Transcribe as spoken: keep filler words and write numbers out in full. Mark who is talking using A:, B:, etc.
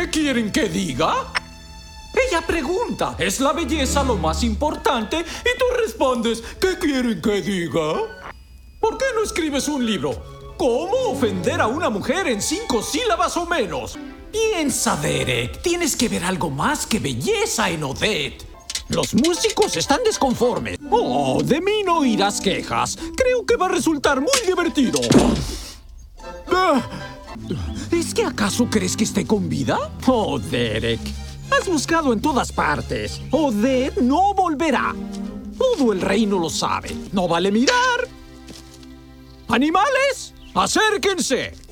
A: ¿Qué quieren que diga? Ella pregunta, ¿es la belleza lo más importante? Y tú respondes, ¿qué quieren que diga? ¿Por qué no escribes un libro? ¿Cómo ofender a una mujer en cinco sílabas o menos? Piensa, Derek, tienes que ver algo más que belleza en Odette. Los músicos están desconformes. Oh, de mí no oirás quejas. Creo que va a resultar muy divertido. ¿Es que acaso crees que esté con vida? Oh, Derek. Has buscado en todas partes. Odette no volverá. Todo el reino lo sabe. No vale mirar. ¡Animales! ¡Acérquense!